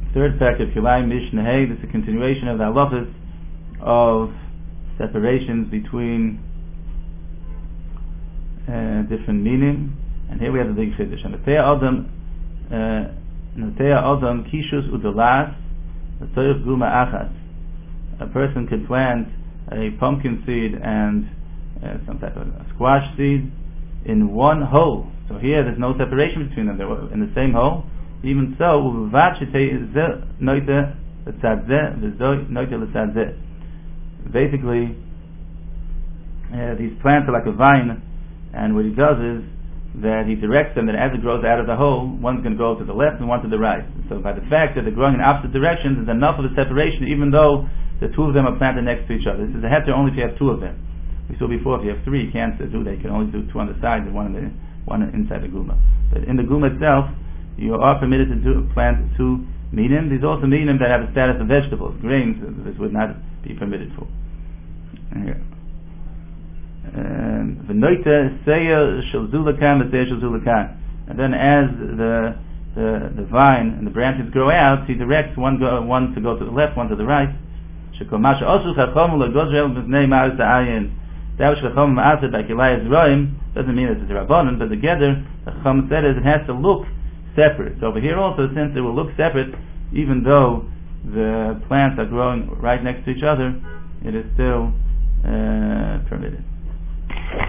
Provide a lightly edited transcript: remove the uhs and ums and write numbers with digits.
Third fact of Kilai Mishnah Hey, this is a continuation of the halachas of separations between different meaning. And here we have the big chiddush. Nateya Adam Kishus Udalas Tzorich Guma Achas. A person could plant a pumpkin seed and some type of squash seed in one hole. So here there's no separation between them. They're in the same hole. Even so, basically, these plants are like a vine, and what he does is that he directs them that as it grows out of the hole, one's going to go to the left and one to the right. So by the fact that they're growing in opposite directions, there's enough of a separation, even though the two of them are planted next to each other. This is a heter only if you have two of them. We saw before, if you have three, you can't do that. You can only do two on the sides and one inside the guma. But in the guma itself, you are permitted to plant two minim. There's also minim that have the status of vegetables, grains. This would not be permitted for. And then as the vine and the branches grow out, he directs one to go to the left, one to the right. That which Chacham ma'aseh by Kilai Yisrael doesn't mean it's a Rabbanon, but together the Chacham said is it has to look separate. So over here also, since it will look separate, even though the plants are growing right next to each other, it is still permitted.